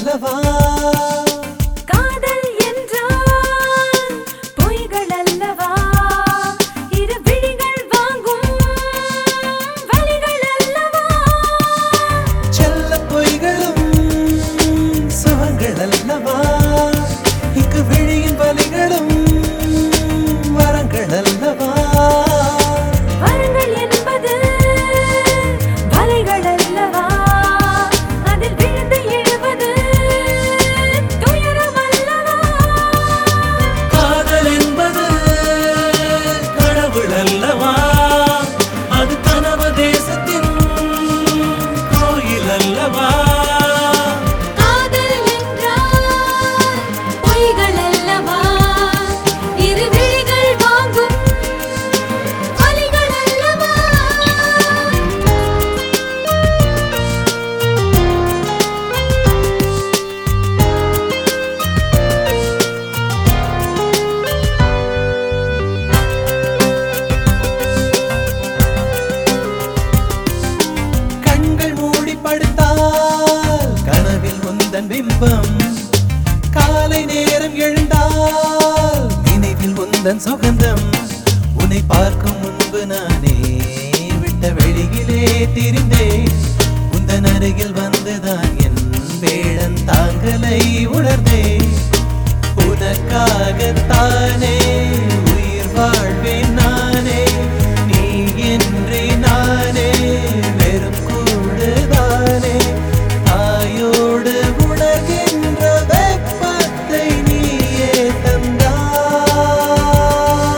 அல்லவா காதல் என்றால் பொய்கள் அல்லவா இரு விழிகள் வாங்கும் வலிகள் அல்லவா செல்ல பொய்களும் சுகங்கள் அல்லவா இங்கு விழியின் வலிகளும் வரங்கள் அல்லவா வரங்கள் என்பது வலிகள் அல்லவா அதில் விழுந்து எழுவது துயரம் அல்லவா காதல் என்பது கடவுள் அல்லவா அது கனவு தேசத்தின் கோயில் அல்லவா காதல் என்றால் பொய்கள் அல்லவா இரு விழிகள் வாங்கும் வலிகள் அல்லவா கண்கள் மூடி படுத்தால் கனவில் உந்தன் பிம்பம் காலை நேரம் எழுந்தால் நினைவில் உந்தன் சுகந்தம் உன்னை பார்க்கும் முன்பு நானே விட்ட வெளியிலே திரிந்தேன் உந்தன் அருகில் வந்துதான் என் வேடன் தாங்கலை உணர்ந்தேன் உனக்காகத்தானே உயிர் வாழ்வேன் நானே நீ என்றே நானே வெறும் கூடுதானே தாயோடு உணர்கின்ற வெப்பத்தை நீயே தந்தாய்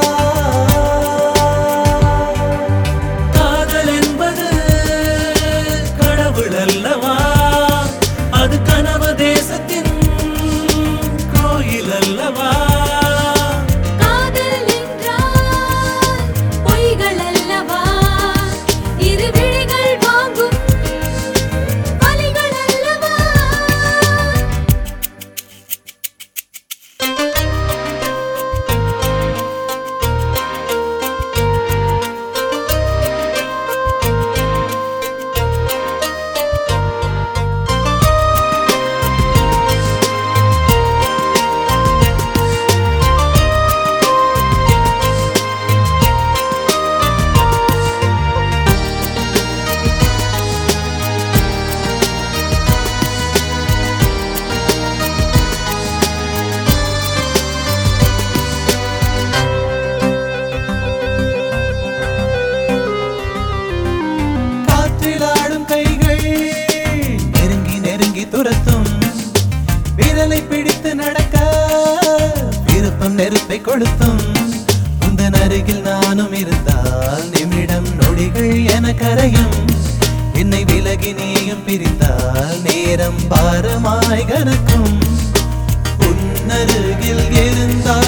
காதல் என்பது கடவுள் அல்லவா அது கனவு தேசத்தின் கோயில் அல்லவா காதல் என்றால் பொய்கள் அல்லவா இரு விழிகள் வாங்கும் வலிகள் அல்லவா காற்றில் ஆடும் கைகள் நெருங்கி நெருங்கி துரத்தும் விரலை பிடித்து நடக்க விருப்பம் நெருப்பை கொளுத்தும் உந்தன் அருகில் நானும் இருந்தால் நிமிடம் நொடிகள் என கரையும் என்னை விலகி நீயும் பிரித்தால் நேரம் பாரமாய் கனக்கும் உன்னருகில் இருந்தால்